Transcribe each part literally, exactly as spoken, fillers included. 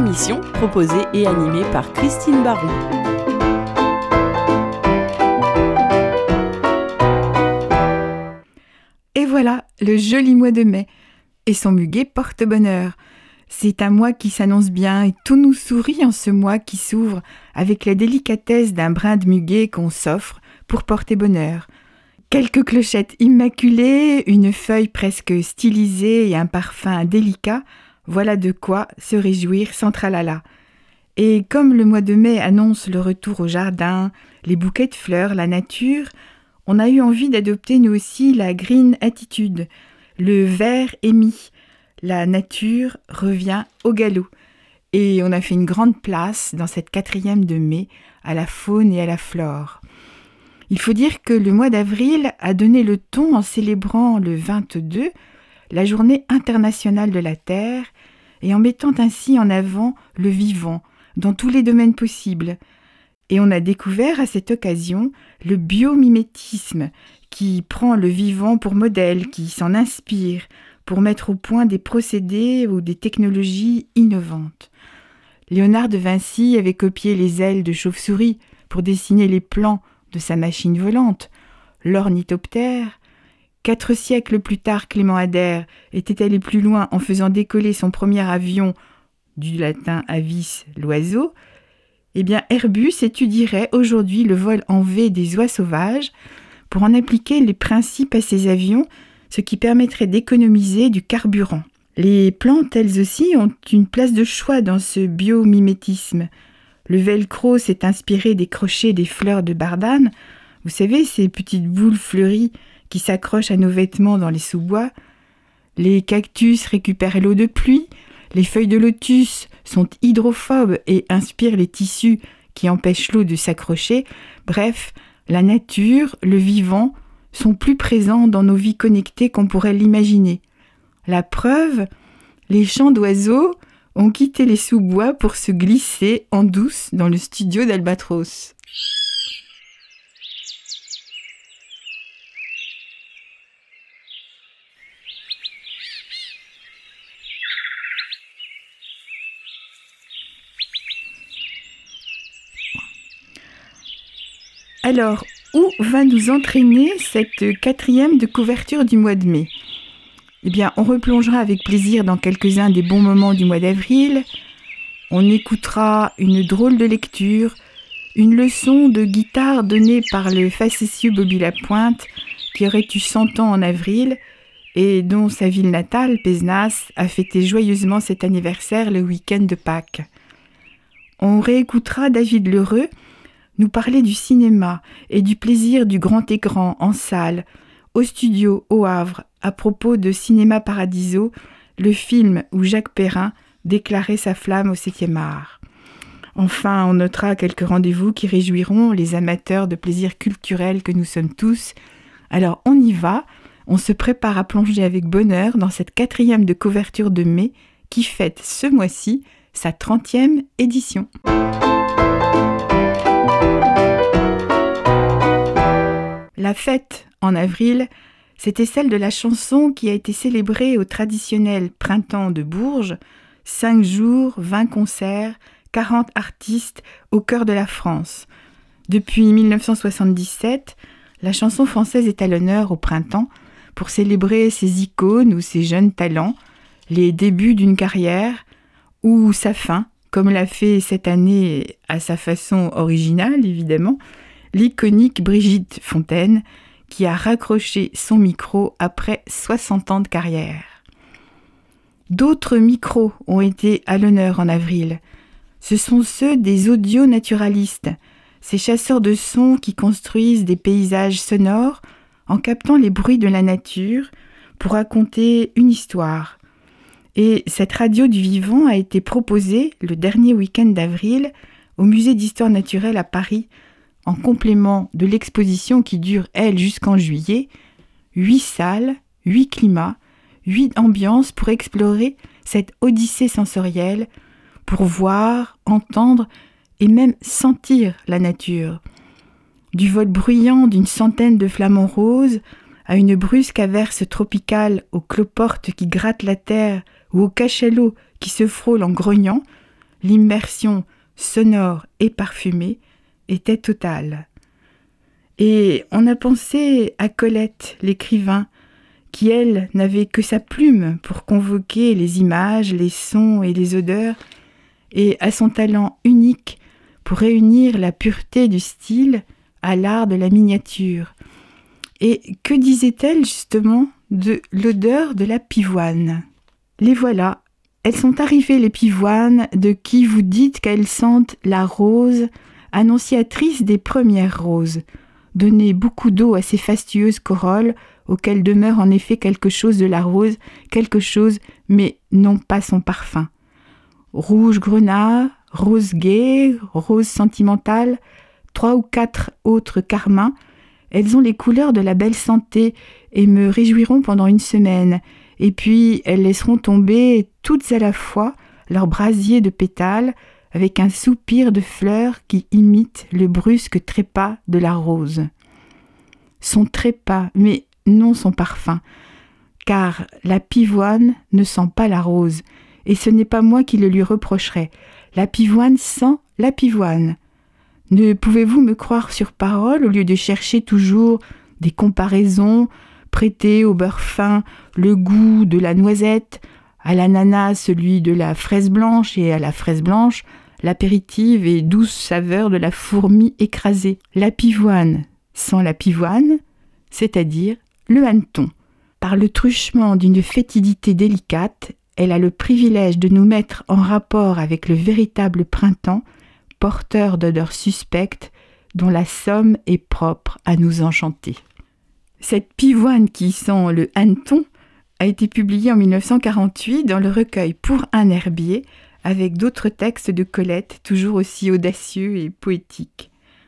émission proposée et animée par Christine Baron. Et voilà, le joli mois de mai. Et son muguet porte bonheur. C'est un mois qui s'annonce bien et tout nous sourit en ce mois qui s'ouvre avec la délicatesse d'un brin de muguet qu'on s'offre pour porter bonheur. Quelques clochettes immaculées, une feuille presque stylisée et un parfum délicat, voilà de quoi se réjouir sans tralala. Et comme le mois de mai annonce le retour au jardin, les bouquets de fleurs, la nature, on a eu envie d'adopter nous aussi la green attitude, le vert émis. La nature revient au galop. Et on a fait une grande place dans cette quatrième de mai à la faune et à la flore. Il faut dire que le mois d'avril a donné le ton en célébrant le vingt-deux, la journée internationale de la Terre, et en mettant ainsi en avant le vivant dans tous les domaines possibles. Et on a découvert à cette occasion le biomimétisme qui prend le vivant pour modèle, qui s'en inspire pour mettre au point des procédés ou des technologies innovantes. Léonard de Vinci avait copié les ailes de chauve-souris pour dessiner les plans de sa machine volante, l'ornithoptère. Quatre siècles plus tard, Clément Ader était allé plus loin en faisant décoller son premier avion, du latin avis, l'oiseau. Eh bien, Airbus étudierait aujourd'hui le vol en V des oies sauvages pour en appliquer les principes à ces avions, ce qui permettrait d'économiser du carburant. Les plantes, elles aussi, ont une place de choix dans ce biomimétisme. Le velcro s'est inspiré des crochets des fleurs de bardane. Vous savez, ces petites boules fleuries qui s'accrochent à nos vêtements dans les sous-bois. Les cactus récupèrent l'eau de pluie. Les feuilles de lotus sont hydrophobes et inspirent les tissus qui empêchent l'eau de s'accrocher. Bref, la nature, le vivant, sont plus présents dans nos vies connectées qu'on pourrait l'imaginer. La preuve, les chants d'oiseaux ont quitté les sous-bois pour se glisser en douce dans le studio d'Albatros. Alors, où va nous entraîner cette quatrième de couverture du mois de mai ? Eh bien, on replongera avec plaisir dans quelques-uns des bons moments du mois d'avril. On écoutera une drôle de lecture, une leçon de guitare donnée par le facétieux Bobby Lapointe, qui aurait eu cent ans en avril, et dont sa ville natale, Pézenas, a fêté joyeusement cet anniversaire le week-end de Pâques. On réécoutera David Lheureux nous parler du cinéma et du plaisir du grand écran en salle, au studio, au Havre, à propos de Cinéma Paradiso, le film où Jacques Perrin déclarait sa flamme au septième art. Enfin, on notera quelques rendez-vous qui réjouiront les amateurs de plaisirs culturels que nous sommes tous. Alors on y va, on se prépare à plonger avec bonheur dans cette quatrième de couverture de mai qui fête ce mois-ci sa trentième édition. La fête, en avril, c'était celle de la chanson qui a été célébrée au traditionnel printemps de Bourges, cinq jours, vingt concerts, quarante artistes au cœur de la France. Depuis dix-neuf cent soixante-dix-sept, la chanson française est à l'honneur au printemps pour célébrer ses icônes ou ses jeunes talents, les débuts d'une carrière ou sa fin, comme l'a fait cette année à sa façon originale évidemment, l'iconique Brigitte Fontaine, qui a raccroché son micro après soixante ans de carrière. D'autres micros ont été à l'honneur en avril. Ce sont ceux des audionaturalistes, ces chasseurs de sons qui construisent des paysages sonores en captant les bruits de la nature pour raconter une histoire. Et cette radio du vivant a été proposée le dernier week-end d'avril au Musée d'Histoire Naturelle à Paris, en complément de l'exposition qui dure, elle, jusqu'en juillet, huit salles, huit climats, huit ambiances pour explorer cette odyssée sensorielle, pour voir, entendre et même sentir la nature. Du vol bruyant d'une centaine de flamants roses à une brusque averse tropicale aux cloportes qui grattent la terre ou aux cachalots qui se frôlent en grognant, l'immersion sonore et parfumée était totale. Et on a pensé à Colette, l'écrivain, qui, elle, n'avait que sa plume pour convoquer les images, les sons et les odeurs, et à son talent unique pour réunir la pureté du style à l'art de la miniature. Et que disait-elle justement de l'odeur de la pivoine ? Les voilà, elles sont arrivées les pivoines de qui vous dites qu'elles sentent la rose, annonciatrice des premières roses. Donnez beaucoup d'eau à ces fastueuses corolles, auxquelles demeure en effet quelque chose de la rose, quelque chose, mais non pas son parfum. Rouge grenat, rose gai, rose sentimentale, trois ou quatre autres carmins, elles ont les couleurs de la belle santé et me réjouiront pendant une semaine, et puis elles laisseront tomber toutes à la fois leur brasier de pétales avec un soupir de fleurs qui imite le brusque trépas de la rose. Son trépas, mais non son parfum, car la pivoine ne sent pas la rose, et ce n'est pas moi qui le lui reprocherai. La pivoine sent la pivoine. Ne pouvez-vous me croire sur parole au lieu de chercher toujours des comparaisons, prêter au beurre fin le goût de la noisette, à l'ananas celui de la fraise blanche et à la fraise blanche l'apéritive et douce saveur de la fourmi écrasée. La pivoine sent la pivoine, c'est-à-dire le hanneton. Par le truchement d'une fétidité délicate, elle a le privilège de nous mettre en rapport avec le véritable printemps, porteur d'odeurs suspectes dont la somme est propre à nous enchanter. Cette pivoine qui sent le hanneton a été publiée en mille neuf cent quarante-huit dans le recueil Pour un herbier, avec d'autres textes de Colette toujours aussi audacieux et poétiques.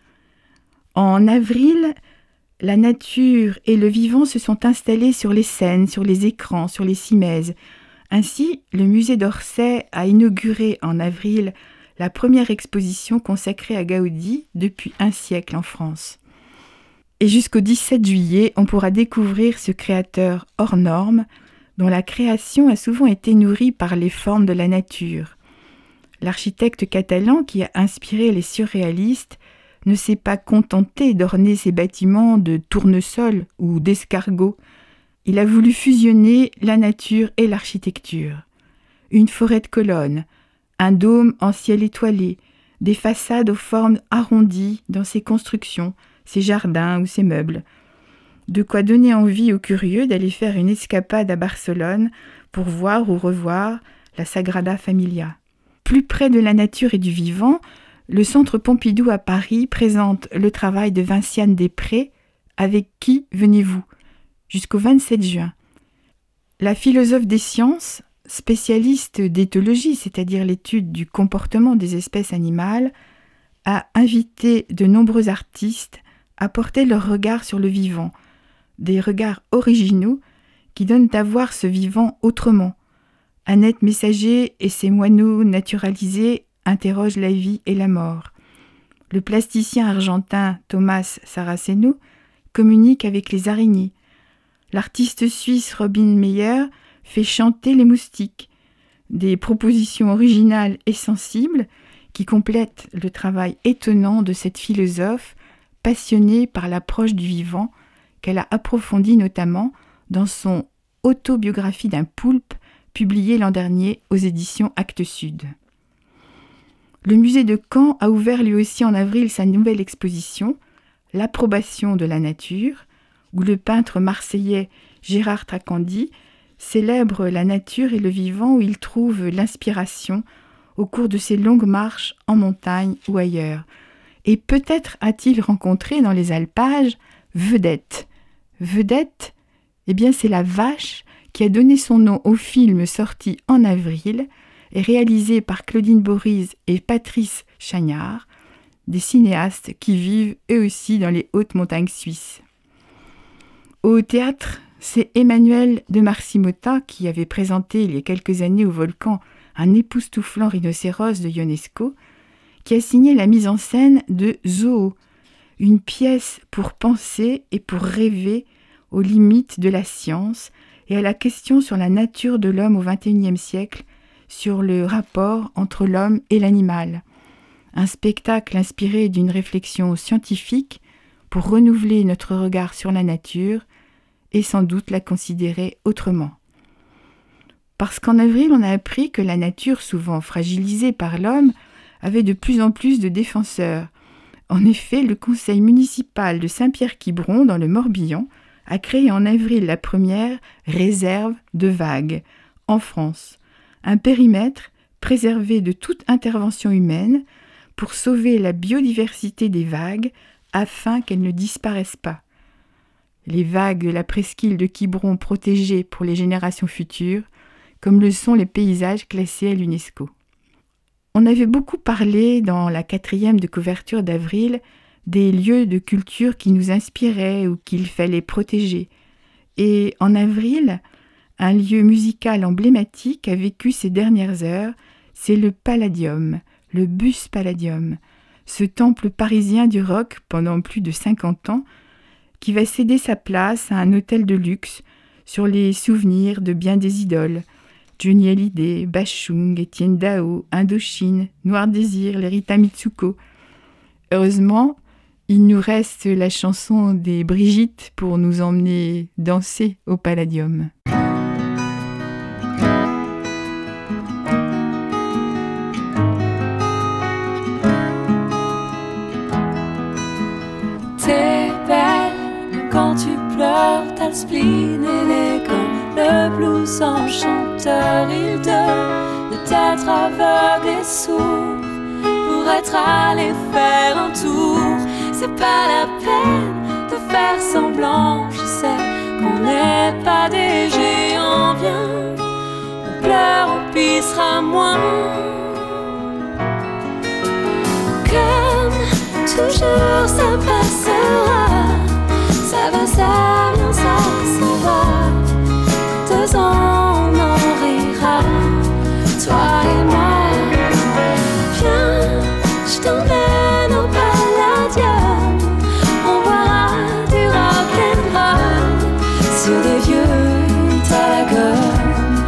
En avril, la nature et le vivant se sont installés sur les scènes, sur les écrans, sur les cimaises. Ainsi, le musée d'Orsay a inauguré en avril la première exposition consacrée à Gaudi depuis un siècle en France. Et jusqu'au dix-sept juillet, on pourra découvrir ce créateur hors norme, dont la création a souvent été nourrie par les formes de la nature. L'architecte catalan qui a inspiré les surréalistes ne s'est pas contenté d'orner ses bâtiments de tournesols ou d'escargots. Il a voulu fusionner la nature et l'architecture. Une forêt de colonnes, un dôme en ciel étoilé, des façades aux formes arrondies dans ses constructions, ses jardins ou ses meubles. De quoi donner envie aux curieux d'aller faire une escapade à Barcelone pour voir ou revoir la Sagrada Familia. Plus près de la nature et du vivant, le Centre Pompidou à Paris présente le travail de Vinciane Després, Avec qui venez-vous ? Jusqu'au vingt-sept juin. La philosophe des sciences, spécialiste d'éthologie, c'est-à-dire l'étude du comportement des espèces animales, a invité de nombreux artistes à porter leur regard sur le vivant, des regards originaux qui donnent à voir ce vivant autrement. Annette Messager et ses moineaux naturalisés interrogent la vie et la mort. Le plasticien argentin Thomas Saraceno communique avec les araignées. L'artiste suisse Robin Meyer fait chanter les moustiques. Des propositions originales et sensibles qui complètent le travail étonnant de cette philosophe passionnée par l'approche du vivant qu'elle a approfondie notamment dans son Autobiographie d'un poulpe publié l'an dernier aux éditions Actes Sud. Le musée de Caen a ouvert lui aussi en avril sa nouvelle exposition, L'approbation de la nature, où le peintre marseillais Gérard Tracandi célèbre la nature et le vivant où il trouve l'inspiration au cours de ses longues marches en montagne ou ailleurs. Et peut-être a-t-il rencontré dans les alpages Vedette. Vedette, eh bien c'est la vache qui a donné son nom au film sorti en avril et réalisé par Claudine Bories et Patrice Chagnard, des cinéastes qui vivent eux aussi dans les hautes montagnes suisses. Au théâtre, c'est Emmanuel de Marcimotta qui avait présenté il y a quelques années au Volcan un époustouflant rhinocéros de Ionesco, qui a signé la mise en scène de Zoo, une pièce pour penser et pour rêver aux limites de la science et à la question sur la nature de l'homme au vingt et unième siècle, sur le rapport entre l'homme et l'animal. Un spectacle inspiré d'une réflexion scientifique pour renouveler notre regard sur la nature et sans doute la considérer autrement. Parce qu'en avril, on a appris que la nature, souvent fragilisée par l'homme, avait de plus en plus de défenseurs. En effet, le conseil municipal de Saint-Pierre-Quiberon, dans le Morbihan, a créé en avril la première réserve de vagues en France, un périmètre préservé de toute intervention humaine pour sauver la biodiversité des vagues afin qu'elles ne disparaissent pas. Les vagues de la presqu'île de Quiberon protégées pour les générations futures, comme le sont les paysages classés à l'UNESCO. On avait beaucoup parlé dans la quatrième de couverture d'avril des lieux de culture qui nous inspiraient ou qu'il fallait protéger. Et en avril, un lieu musical emblématique a vécu ces dernières heures, c'est le Palladium, le Bus Palladium, ce temple parisien du rock pendant plus de cinquante ans, qui va céder sa place à un hôtel de luxe sur les souvenirs de bien des idoles, Johnny Hallyday, Bachung, Étienne Dao, Indochine, Noir Désir, les Rita Mitsuko. Heureusement, il nous reste la chanson des Brigitte pour nous emmener danser au Palladium. T'es belle quand tu pleures, t'as le spleen élégant, le blues enchanteur, il donne de t'être aveugle et sourd pour être allé faire un tour. C'est pas la peine de faire semblant, je sais qu'on n'est pas des géants. Viens, on pleure, on pissera moins. Comme toujours ça passera, ça va, ça vient, ça s'en va. Deux ans on en rira, toi et moi. Viens, je t'emmène au Palladium, on boira du rock'n'roll sur des vieux talagones.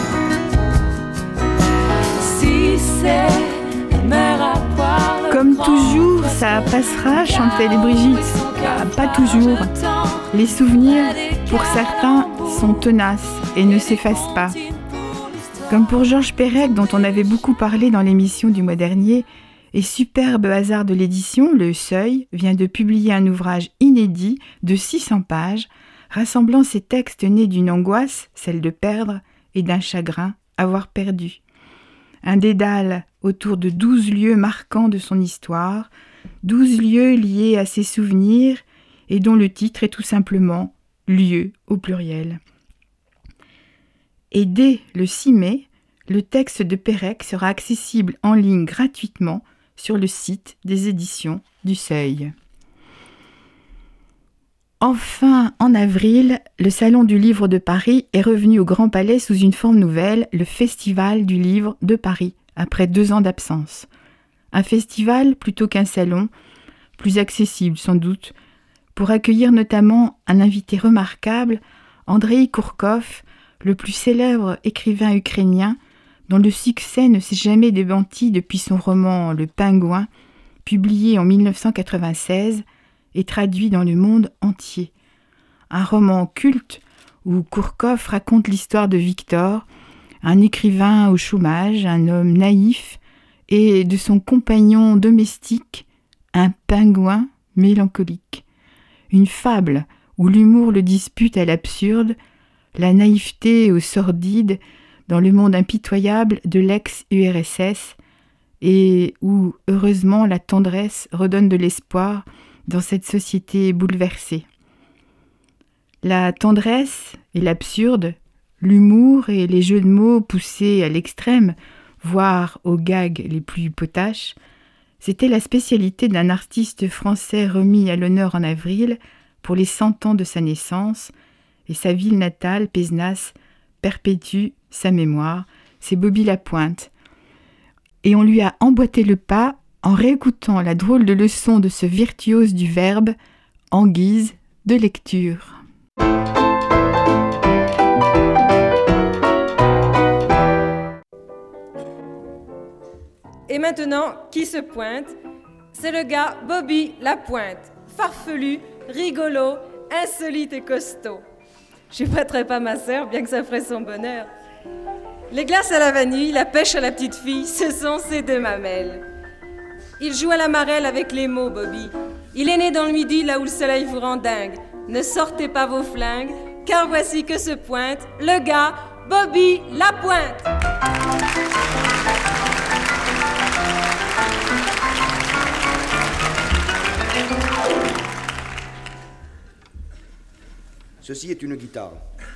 Si c'est elle meurt à boire le Comme grand, toujours, ça passera, chantait les Brigitte. Ah, pas toujours. Les souvenirs, pour certains, sont tenaces et ne s'effacent pas. Comme pour Georges Perec, dont on avait beaucoup parlé dans l'émission du mois dernier, et superbe hasard de l'édition, Le Seuil vient de publier un ouvrage inédit de six cents pages, rassemblant ses textes nés d'une angoisse, celle de perdre, et d'un chagrin, avoir perdu. Un dédale autour de douze lieux marquants de son histoire, douze lieux liés à ses souvenirs, et dont le titre est tout simplement « Lieux » au pluriel. Et dès le six mai, le texte de Perec sera accessible en ligne gratuitement sur le site des éditions du Seuil. Enfin, en avril, le Salon du Livre de Paris est revenu au Grand Palais sous une forme nouvelle, le Festival du Livre de Paris, après deux ans d'absence. Un festival plutôt qu'un salon, plus accessible sans doute, pour accueillir notamment un invité remarquable, Andreï Kourkov, le plus célèbre écrivain ukrainien, dont le succès ne s'est jamais démenti depuis son roman « Le Pingouin », publié en dix-neuf cent quatre-vingt-seize et traduit dans le monde entier. Un roman culte où Kourkov raconte l'histoire de Victor, un écrivain au chômage, un homme naïf, et de son compagnon domestique, un pingouin mélancolique. Une fable où l'humour le dispute à l'absurde, la naïveté au sordide, dans le monde impitoyable de l'ex-U R S S, et où, heureusement, la tendresse redonne de l'espoir dans cette société bouleversée. La tendresse et l'absurde, l'humour et les jeux de mots poussés à l'extrême, voire aux gags les plus potaches, c'était la spécialité d'un artiste français remis à l'honneur en avril pour les cent ans de sa naissance, et sa ville natale, Pézenas, perpétue sa mémoire, c'est Bobby Lapointe. Et on lui a emboîté le pas en réécoutant la drôle de leçon de ce virtuose du verbe en guise de lecture. Et maintenant, qui se pointe? C'est le gars Bobby Lapointe, farfelu, rigolo, insolite et costaud. Je ne battrai pas ma sœur, bien que ça ferait son bonheur. Les glaces à la vanille, la pêche à la petite fille, ce sont ses deux mamelles. Il joue à la marelle avec les mots, Bobby. Il est né dans le midi, là où le soleil vous rend dingue. Ne sortez pas vos flingues, car voici que se pointe le gars Bobby Lapointe. Ceci est une guitare.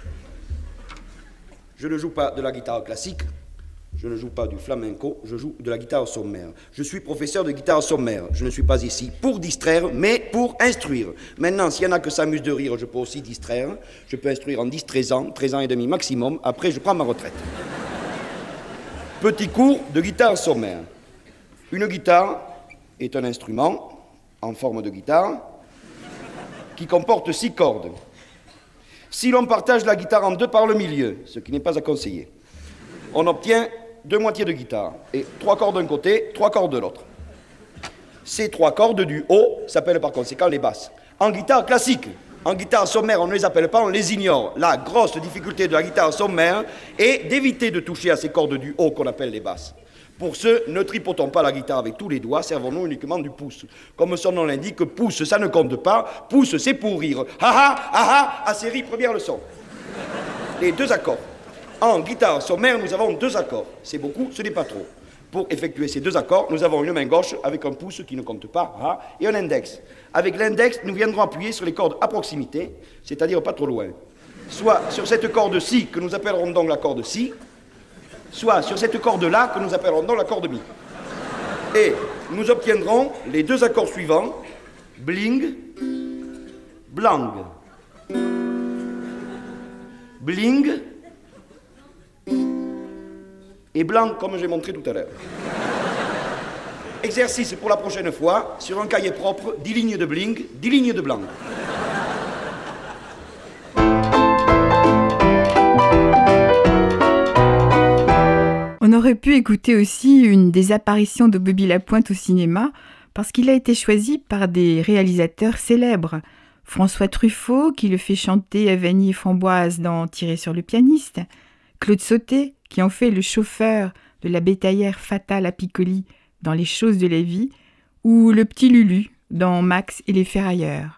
Je ne joue pas de la guitare classique, je ne joue pas du flamenco, je joue de la guitare sommaire. Je suis professeur de guitare sommaire. Je ne suis pas ici pour distraire, mais pour instruire. Maintenant, s'il y en a que s'amusent de rire, je peux aussi distraire. Je peux instruire en dix, treize ans, treize ans et demi maximum. Après, je prends ma retraite. Petit cours de guitare sommaire. Une guitare est un instrument en forme de guitare qui comporte six cordes. Si l'on partage la guitare en deux par le milieu, ce qui n'est pas à conseiller, on obtient deux moitiés de guitare, et trois cordes d'un côté, trois cordes de l'autre. Ces trois cordes du haut s'appellent par conséquent les basses. En guitare classique, en guitare sommaire, on ne les appelle pas, on les ignore. La grosse difficulté de la guitare sommaire est d'éviter de toucher à ces cordes du haut qu'on appelle les basses. Pour ce, ne tripotons pas la guitare avec tous les doigts, servons-nous uniquement du pouce. Comme son nom l'indique, pouce, ça ne compte pas, pouce, c'est pour rire. Ha ha, ha ha, à série, première leçon. Les deux accords. En guitare sommaire, nous avons deux accords. C'est beaucoup, ce n'est pas trop. Pour effectuer ces deux accords, nous avons une main gauche avec un pouce qui ne compte pas, ha, et un index. Avec l'index, nous viendrons appuyer sur les cordes à proximité, c'est-à-dire pas trop loin. Soit sur cette corde-ci, que nous appellerons donc la corde Si, soit sur cette corde-là, que nous appellerons donc la corde Mi. Et nous obtiendrons les deux accords suivants, bling, blang. Bling et blanc, comme j'ai montré tout à l'heure. Exercice pour la prochaine fois, sur un cahier propre, dix lignes de bling, dix lignes de blanc. On aurait pu écouter aussi une des apparitions de Bobby Lapointe au cinéma, parce qu'il a été choisi par des réalisateurs célèbres. François Truffaut, qui le fait chanter à Vanille et Framboise dans Tirer sur le pianiste, Claude Sautet, qui en fait le chauffeur de la bétaillère fatale à Piccoli dans Les choses de la vie, ou le petit Lulu dans Max et les ferrailleurs.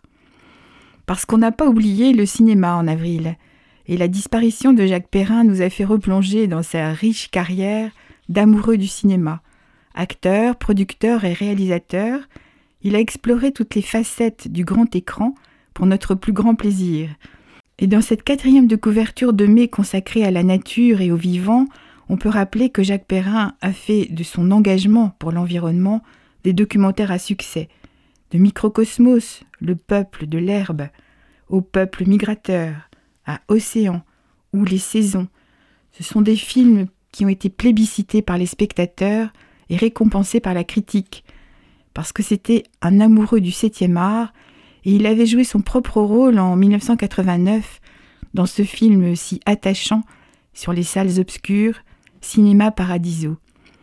Parce qu'on n'a pas oublié le cinéma en avril, et la disparition de Jacques Perrin nous a fait replonger dans sa riche carrière d'amoureux du cinéma. Acteur, producteur et réalisateur, il a exploré toutes les facettes du grand écran pour notre plus grand plaisir. Et dans cette quatrième de couverture de mai consacrée à la nature et au vivant, on peut rappeler que Jacques Perrin a fait de son engagement pour l'environnement des documentaires à succès. De Microcosmos, le peuple de l'herbe, au peuple migrateur, à Océan ou Les Saisons. Ce sont des films qui ont été plébiscités par les spectateurs et récompensés par la critique, parce que c'était un amoureux du septième art et il avait joué son propre rôle en mille neuf cent quatre-vingt-neuf dans ce film si attachant sur les salles obscures, Cinéma Paradiso.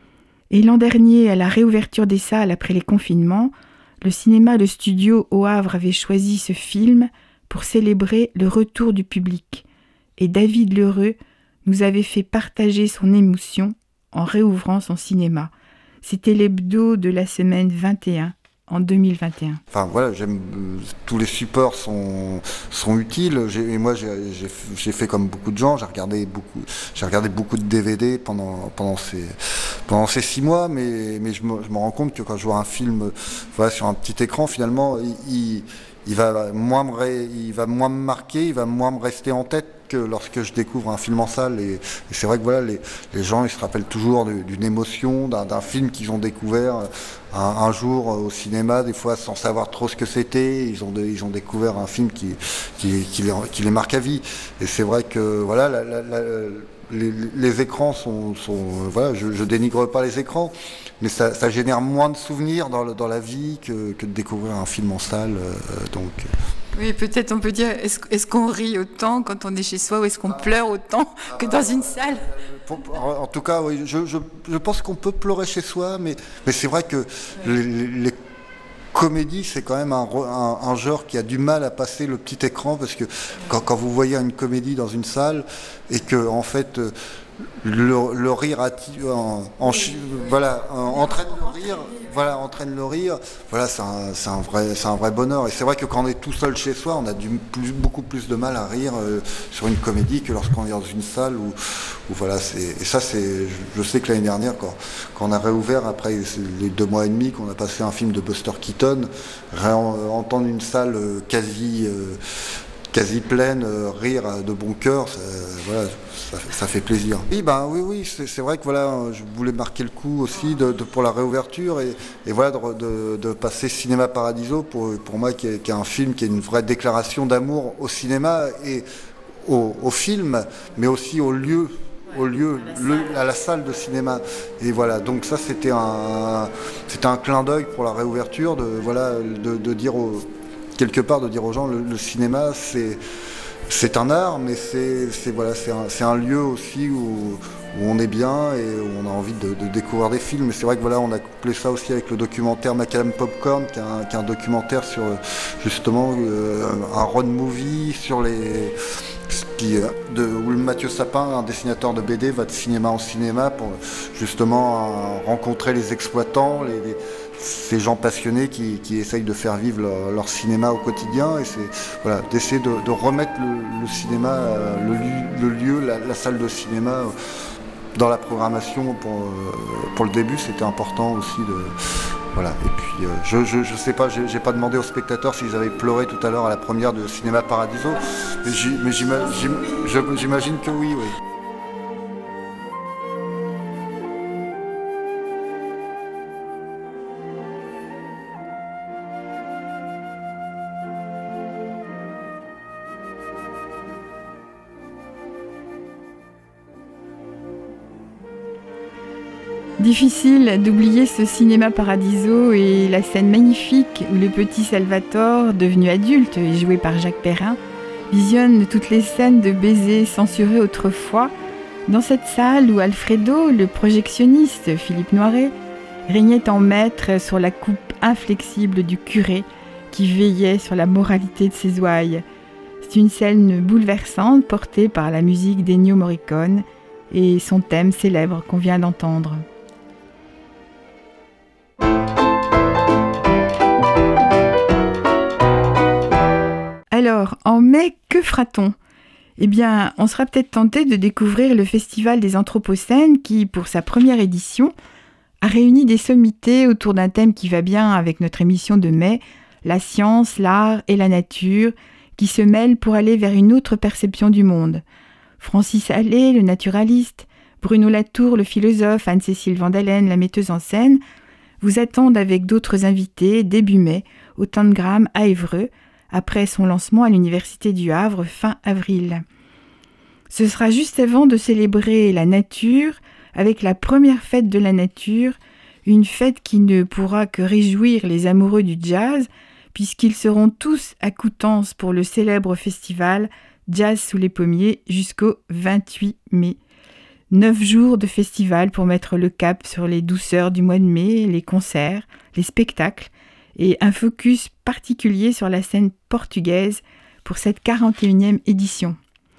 Et l'an dernier, à la réouverture des salles après les confinements, le cinéma Le Studio au Havre avait choisi ce film pour célébrer le retour du public. Et David Lheureux nous avait fait partager son émotion en réouvrant son cinéma. C'était l'hebdo de la semaine vingt et un en deux mille vingt et un. Enfin voilà, j'aime, euh, tous les supports sont, sont utiles. J'ai, et moi j'ai, j'ai, j'ai fait comme beaucoup de gens, j'ai regardé beaucoup, j'ai regardé beaucoup de D V D pendant, pendant, ces, pendant ces six mois, mais, mais je, me, je me rends compte que quand je vois un film voilà, sur un petit écran, finalement, il, il, va moins me ré, il va moins me marquer, il va moins me rester en tête que lorsque je découvre un film en salle. Et, et c'est vrai que voilà, les, les gens ils se rappellent toujours de, d'une émotion, d'un, d'un film qu'ils ont découvert un, un jour au cinéma, des fois sans savoir trop ce que c'était. Ils ont, de, ils ont découvert un film qui, qui, qui, les, qui les marque à vie. Et c'est vrai que voilà, la, la, la, les, les écrans sont, sont voilà, je, je dénigre pas les écrans, mais ça, ça génère moins de souvenirs dans, le, dans la vie que, que de découvrir un film en salle. Euh, donc Oui, peut-être on peut dire, est-ce, est-ce qu'on rit autant quand on est chez soi ou est-ce qu'on pleure autant que dans une salle ? En tout cas, oui, je, je, je pense qu'on peut pleurer chez soi, mais, mais c'est vrai que les, les comédies, c'est quand même un, un, un genre qui a du mal à passer le petit écran, parce que quand, quand vous voyez une comédie dans une salle et que, en fait, le, le rire atti- en, en, voilà, en, entraîne le rire, voilà, entraîne le rire, voilà, c'est un, c'est un vrai, c'est un vrai bonheur. Et c'est vrai que quand on est tout seul chez soi, on a du, plus, beaucoup plus de mal à rire euh, sur une comédie que lorsqu'on est dans une salle où, où voilà, c'est, et ça, c'est, je sais que l'année dernière, quand, quand on a réouvert après les deux mois et demi, qu'on a passé un film de Buster Keaton, ré- entendre une salle quasi euh, quasi pleine, euh, rire de bon cœur, ça, voilà, ça, ça fait plaisir. Oui, ben, oui, oui, c'est, c'est vrai que voilà, je voulais marquer le coup aussi de, de, pour la réouverture et, et voilà, de, de, de passer Cinéma Paradiso, pour, pour moi qui est, qui est un film qui est une vraie déclaration d'amour au cinéma et au, au film, mais aussi au lieu, au lieu, le, à la salle de cinéma. Et voilà, donc ça c'était un, c'était un clin d'œil pour la réouverture, de, voilà, de, de dire aux quelque part de dire aux gens le, le cinéma c'est c'est un art, mais c'est c'est voilà c'est un, c'est un lieu aussi où, où on est bien et où on a envie de, de découvrir des films. Et c'est vrai que voilà, on a couplé ça aussi avec le documentaire Macadam Popcorn, qui est un, qui est un documentaire sur justement euh, un road movie sur les qui, de, où Mathieu Sapin, un dessinateur de B D, va de cinéma en cinéma pour justement euh, rencontrer les exploitants, les, les ces gens passionnés qui, qui essayent de faire vivre leur, leur cinéma au quotidien, et c'est voilà, d'essayer de, de remettre le, le cinéma, le, le lieu, la, la salle de cinéma dans la programmation pour, pour le début. C'était important aussi de voilà. Et puis euh, je, je je sais pas, j'ai, j'ai pas demandé aux spectateurs s'ils avaient pleuré tout à l'heure à la première de Cinéma Paradiso, mais, j'y, mais j'imagine, j'imagine que oui, oui. Difficile d'oublier ce Cinéma Paradiso et la scène magnifique où le petit Salvatore, devenu adulte et joué par Jacques Perrin, visionne toutes les scènes de baisers censurées autrefois dans cette salle où Alfredo, le projectionniste Philippe Noiret, régnait en maître sur la coupe inflexible du curé qui veillait sur la moralité de ses ouailles. C'est une scène bouleversante portée par la musique d'Ennio Morricone et son thème célèbre qu'on vient d'entendre. Alors, en mai, que fera-t-on ? Eh bien, on sera peut-être tenté de découvrir le Festival des Anthropocènes qui, pour sa première édition, a réuni des sommités autour d'un thème qui va bien avec notre émission de mai, la science, l'art et la nature, qui se mêlent pour aller vers une autre perception du monde. Francis Allais, le naturaliste, Bruno Latour, le philosophe, Anne-Cécile Vandalen, la metteuse en scène, vous attendent avec d'autres invités début mai, au Tangram à Évreux, après son lancement à l'Université du Havre fin avril. Ce sera juste avant de célébrer la nature avec la première fête de la nature, une fête qui ne pourra que réjouir les amoureux du jazz, puisqu'ils seront tous à Coutances pour le célèbre festival Jazz sous les pommiers jusqu'au vingt-huit mai. Neuf jours de festival pour mettre le cap sur les douceurs du mois de mai, les concerts, les spectacles, et un focus particulier sur la scène portugaise pour cette quarante et unième édition.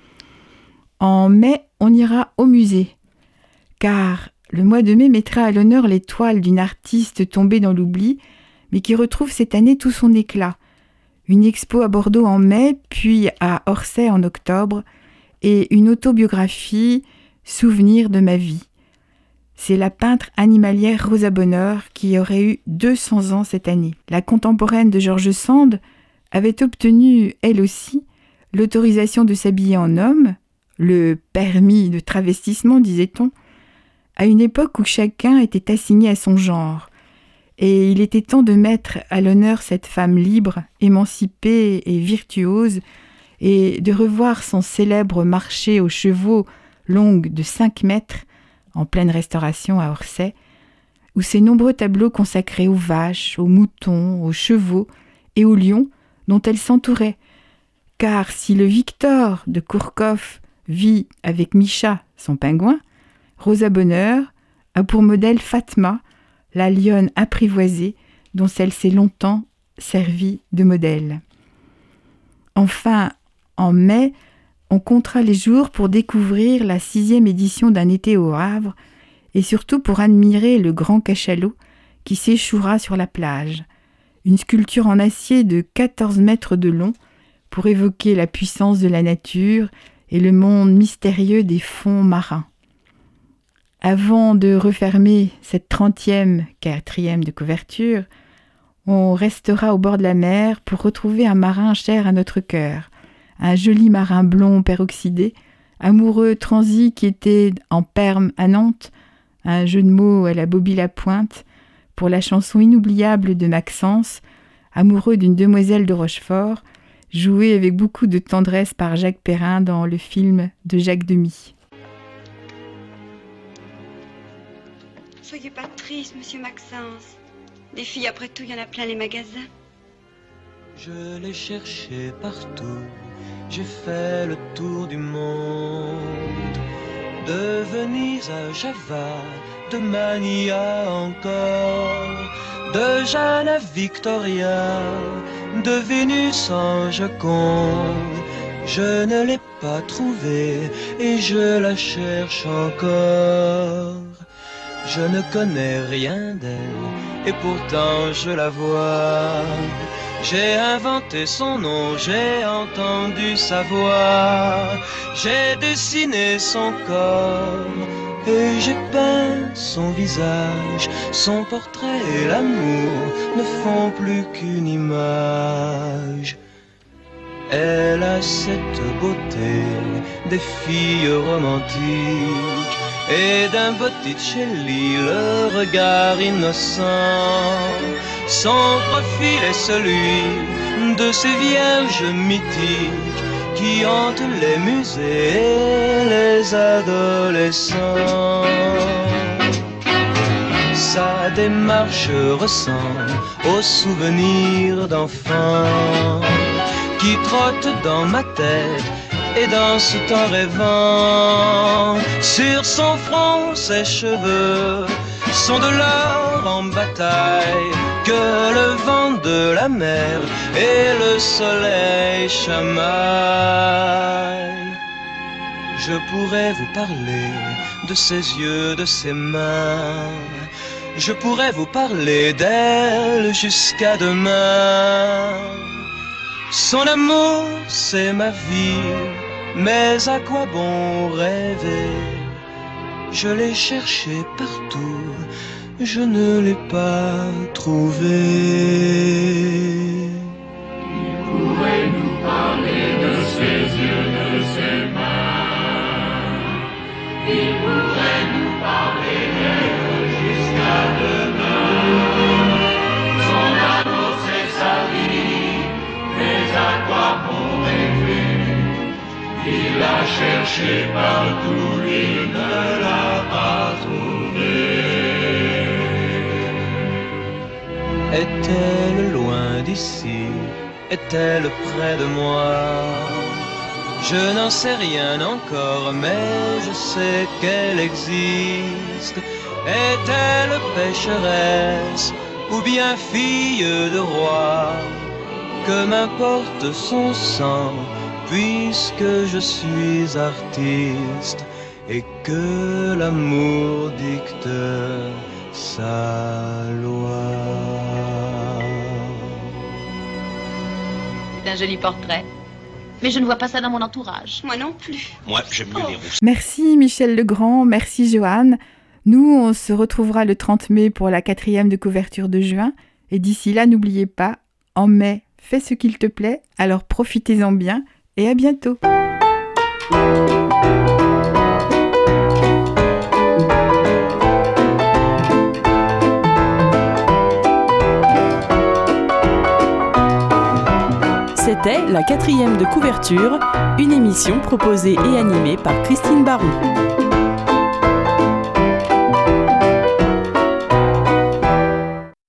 En mai, on ira au musée, car le mois de mai mettra à l'honneur les toiles d'une artiste tombée dans l'oubli, mais qui retrouve cette année tout son éclat. Une expo à Bordeaux en mai, puis à Orsay en octobre, et une autobiographie « Souvenir de ma vie ». C'est la peintre animalière Rosa Bonheur qui aurait eu deux cents ans cette année. La contemporaine de George Sand avait obtenu, elle aussi, l'autorisation de s'habiller en homme, le permis de travestissement, disait-on, à une époque où chacun était assigné à son genre. Et il était temps de mettre à l'honneur cette femme libre, émancipée et virtuose, et de revoir son célèbre marché aux chevaux longue de cinq mètres, en pleine restauration à Orsay, où ses nombreux tableaux consacrés aux vaches, aux moutons, aux chevaux et aux lions dont elle s'entourait, Car si le Victor de Kourkov vit avec Micha, son pingouin, Rosa Bonheur a pour modèle Fatma, la lionne apprivoisée dont elle s'est longtemps servie de modèle. Enfin, en mai, on comptera les jours pour découvrir la sixième édition d'un été au Havre et surtout pour admirer le grand cachalot qui s'échouera sur la plage. Une sculpture en acier de quatorze mètres de long pour évoquer la puissance de la nature et le monde mystérieux des fonds marins. Avant de refermer cette trentième, quatrième de couverture, on restera au bord de la mer pour retrouver un marin cher à notre cœur, un joli marin blond peroxydé, amoureux transi qui était en perme à Nantes, un jeu de mots à la Bobby Lapointe, pour la chanson inoubliable de Maxence, amoureux d'une demoiselle de Rochefort, jouée avec beaucoup de tendresse par Jacques Perrin dans le film de Jacques Demy. Soyez pas triste, monsieur Maxence. Des filles, après tout, il y en a plein les magasins. Je l'ai cherché partout, j'ai fait le tour du monde. De Venise à Java, de Mania encore, de Jeanne à Victoria, de Vénus en Joconde. Je ne l'ai pas trouvée et je la cherche encore. Je ne connais rien d'elle et pourtant je la vois. J'ai inventé son nom, j'ai entendu sa voix, j'ai dessiné son corps et j'ai peint son visage. Son portrait et l'amour ne font plus qu'une image. Elle a cette beauté des filles romantiques et d'un Botticelli le regard innocent. Son profil est celui de ces vierges mythiques qui hantent les musées et les adolescents. Sa démarche ressemble aux souvenirs d'enfants qui trottent dans ma tête et dansent en rêvant. Sur son front, ses cheveux sont de l'or en bataille que le vent de la mer et le soleil chamaillent. Je pourrais vous parler de ses yeux, de ses mains. Je pourrais vous parler d'elle jusqu'à demain. Son amour, c'est ma vie, mais à quoi bon rêver? Je l'ai cherché partout, je ne l'ai pas trouvé. Il pourrait nous parler de ses yeux, de ses mains. Il pourrait nous parler d'elle jusqu'à demain. Son amour, c'est sa vie, mais à quoi bon rêver? Il a cherché partout, il ne l'a pas trouvé. Est-elle loin d'ici? Est-elle près de moi? Je n'en sais rien encore, mais je sais qu'elle existe. Est-elle pécheresse ou bien fille de roi? Que m'importe son sang, puisque je suis artiste et que l'amour dicte sa loi. C'est un joli portrait, mais je ne vois pas ça dans mon entourage. Moi non plus. Moi, j'aime mieux les rousses. Merci Michel Legrand, merci Joanne. Nous, on se retrouvera le trente mai pour la quatrième de couverture de juin. Et d'ici là, n'oubliez pas, en mai, fais ce qu'il te plaît, alors profitez-en bien et à bientôt. C'était la quatrième de couverture, une émission proposée et animée par Christine Baron.